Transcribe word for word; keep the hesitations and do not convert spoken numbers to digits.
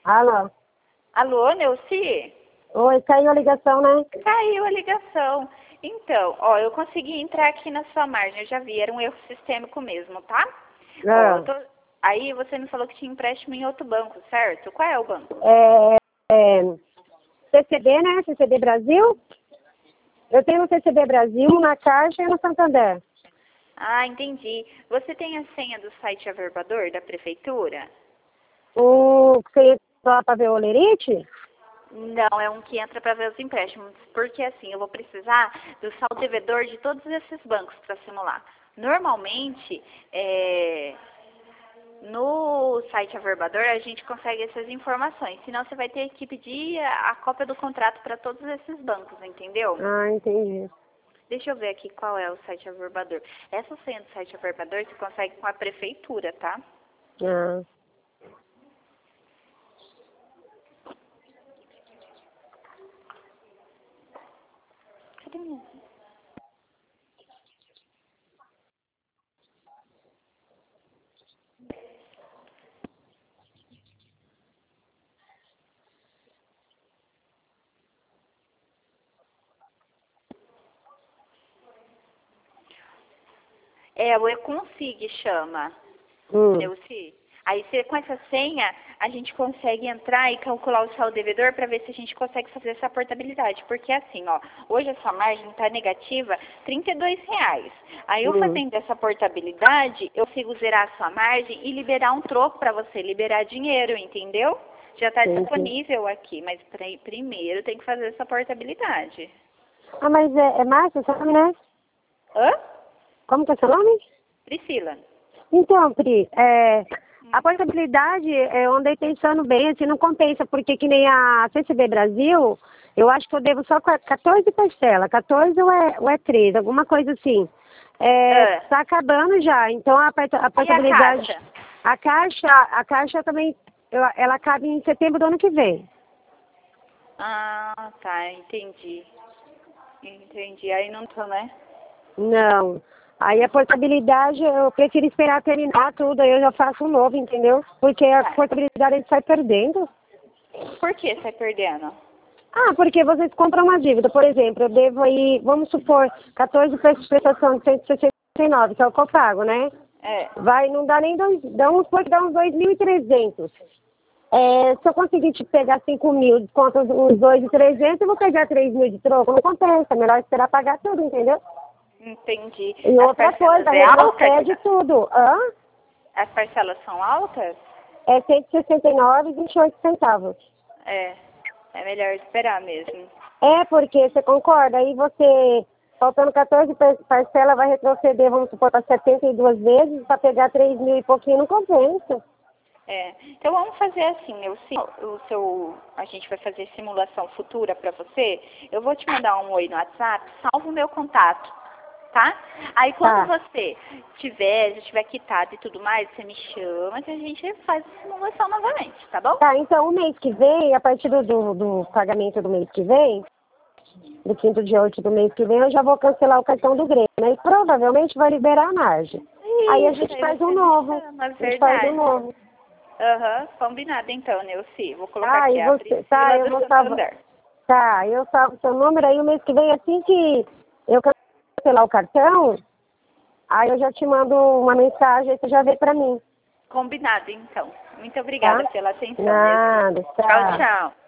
Alô? Alô, Neuci? Oi, caiu a ligação, né? Caiu a ligação. Então, ó, eu consegui entrar aqui na sua margem, eu já vi, era um erro sistêmico mesmo, tá? Ó, Ah, eu tô... Aí você me falou que tinha empréstimo em outro banco, certo? Qual é o banco? é, é, C C B, né? C C B Brasil. Eu tenho no C C B Brasil, na Caixa e no Santander. Ah, entendi. Você tem a senha do site Averbador da prefeitura? O que você entra lá para ver o Olerite? Não, é um que entra para ver os empréstimos, porque assim, eu vou precisar do saldo devedor de todos esses bancos para simular. Normalmente, é, no site Averbador a gente consegue essas informações, senão você vai ter que pedir a, a cópia do contrato para todos esses bancos, entendeu? Ah, entendi. Deixa eu ver aqui qual é o site Averbador. Essa senha do site Averbador você consegue com a prefeitura, tá? Ah. Cadê minha? É, o E-Consig chama, Hum. Neuci. Aí você, com essa senha, a gente consegue entrar e calcular o saldo devedor para ver se a gente consegue fazer essa portabilidade. Porque assim, ó, hoje a sua margem está negativa trinta e dois reais. Aí eu Hum. fazendo essa portabilidade, eu consigo zerar a sua margem e liberar um troco para você, liberar dinheiro, entendeu? Já está Entendi. disponível aqui, mas pra, primeiro tem que fazer essa portabilidade. Ah, mas é, é Márcia, seu nome, né? Hã? Como que é seu nome? Priscila. Então, Pri, é, a portabilidade, é, eu andei pensando bem, assim, não compensa, porque que nem a C C B Brasil, eu acho que eu devo só quatorze parcelas, quatorze ou é, ou é treze, alguma coisa assim. É, Ah, tá acabando já, então a, porta- a e a portabilidade, caixa? a caixa, a caixa também, eu- ela acaba em setembro do ano que vem. Ah, tá, entendi. Entendi. Aí não tô, né? Não. Aí a portabilidade, eu prefiro esperar terminar tudo, aí eu já faço um novo, entendeu? Porque a Tá. portabilidade a gente sai perdendo. Por que sai perdendo? Ah, porque vocês compram uma dívida, por exemplo, eu devo aí, vamos supor, quatorze preços de prestação de cento e sessenta e nove, que é o que eu pago, né? É. Vai, não dá nem dois, dá uns, pode dar uns dois mil e trezentos. É, se eu conseguir te pegar cinco mil, desconto uns dois mil e trezentos, eu vou pegar três mil de troco, não compensa, é melhor esperar pagar tudo, entendeu? Entendi. E As outra parcelas coisa, é alta? retrocede tudo. Hã? As parcelas são altas? É cento e sessenta e nove e vinte e oito centavos. É. É melhor esperar mesmo. É, porque você concorda, aí você, faltando quatorze par- parcelas, vai retroceder, vamos supor, para setenta e duas vezes, para pegar três mil e pouquinho, não compensa. É. Então vamos fazer assim, eu sim, o seu, a gente vai fazer simulação futura para você. Eu vou te mandar um oi no WhatsApp, salva o meu contato, tá? Aí quando Tá, você tiver, já tiver quitado e tudo mais, você me chama que a gente faz a simulação novamente, tá bom? tá, então o mês que vem, a partir do, do, do pagamento do mês que vem, do quinto dia oito do mês que vem, eu já vou cancelar o cartão do Grêmio, né? E provavelmente vai liberar a margem. Aí a Isso, gente aí faz um você me novo, chama, a gente faz um verdade. novo. Aham, combinado então, Neuci. Vou colocar Tá, aqui e a você, tá, Priscila eu do vou salvar, Santander. tá, eu salvo seu número, aí o mês que vem, assim que eu cancelar o cartão, aí eu já te mando uma mensagem, aí você já vê pra mim, Combinado então. Muito obrigada tá? pela atenção, Neuci. Nada, Tchau, tá. tchau.